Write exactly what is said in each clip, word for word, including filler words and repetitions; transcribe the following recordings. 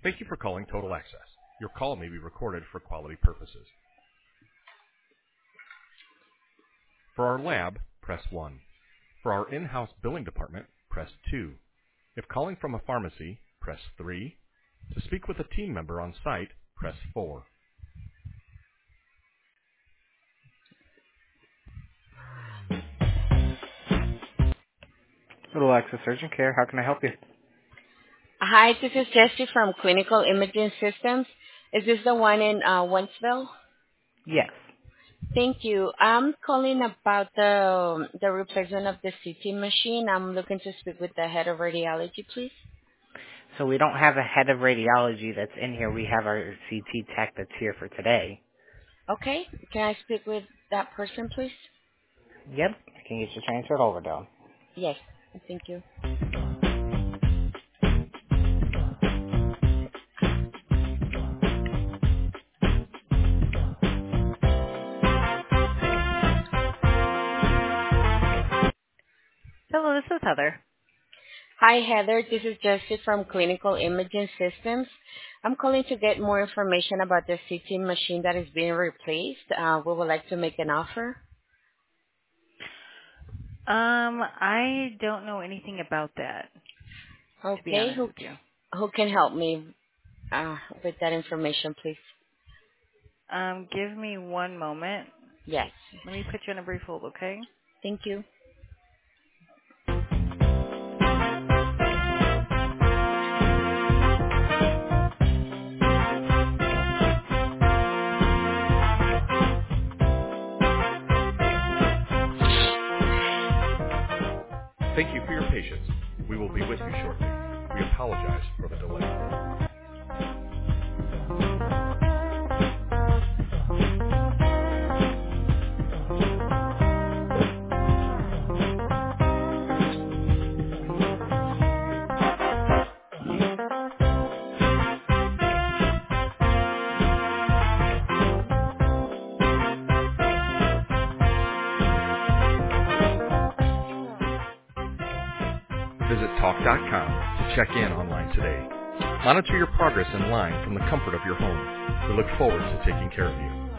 Thank you for calling Total Access. Your call may be recorded for quality purposes. For our lab, press one. For our in-house billing department, press two. If calling from a pharmacy, press three. To speak with a team member on site, press four. Total Access Urgent Care, how can I help you? Hi, this is Jessie from Clinical Imaging Systems. Is this the one in uh, Wentzville? Yes. Thank you. I'm calling about the the replacement of the C T machine. I'm looking to speak with the head of radiology, please. So we don't have a head of radiology that's in here. We have our C T tech that's here for today. Okay. Can I speak with that person, please? Yep. I can get you transferred over, though. Yes. Thank you. Hello, this is Heather. Hi, Heather. This is Jessie from Clinical Imaging Systems. I'm calling to get more information about the C T machine that is being replaced. Uh, we would like to make an offer. Um, I don't know anything about that, to be Okay. honest Who with you. who can help me uh, with that information, please? Um, give me one moment. Yes. Let me put you on a brief hold, okay? Thank you. Thank you for your patience. We will be with you shortly. We apologize for the delay. Visit talk dot com to check in online today. Monitor your progress in line from the comfort of your home. We look forward to taking care of you.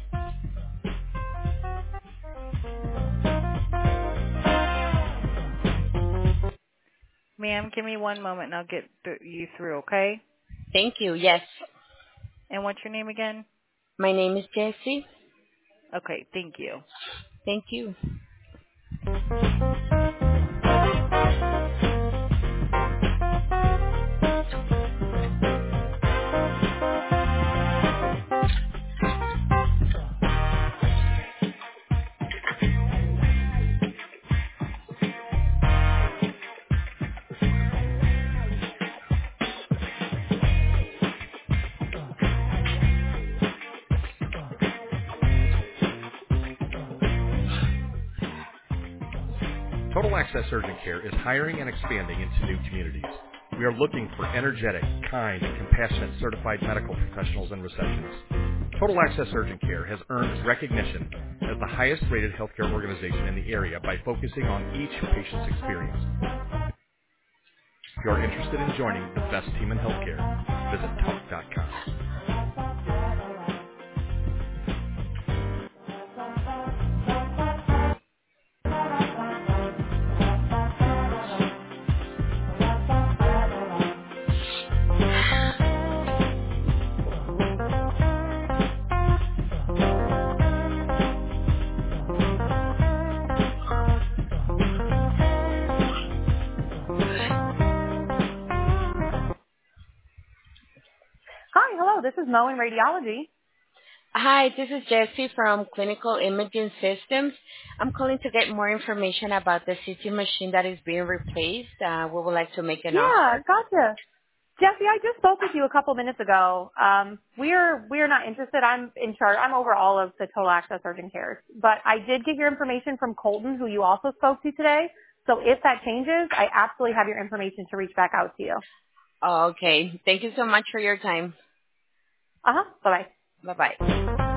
Ma'am, give me one moment and I'll get th- you through, okay? Thank you. Yes. And what's your name again? My name is Jessie. Okay, thank you. Thank you. Total Access Urgent Care is hiring and expanding into new communities. We are looking for energetic, kind, and compassionate certified medical professionals and receptionists. Total Access Urgent Care has earned recognition as the highest rated healthcare organization in the area by focusing on each patient's experience. If you are interested in joining the best team in healthcare, visit talk dot com. Hi, hello. This is Mo in radiology. Hi, this is Jessie from Clinical Imaging Systems. I'm calling to get more information about the C T machine that is being replaced. Uh, we would like to make an Yeah, offer. gotcha. Jesse, I just spoke with you a couple minutes ago. Um, we're we're not interested. I'm in charge. I'm over all of the Total Access Urgent Cares. But I did get your information from Colton, who you also spoke to today. So if that changes, I absolutely have your information to reach back out to you. Oh, okay. Thank you so much for your time. Uh huh. Bye bye. Bye-bye.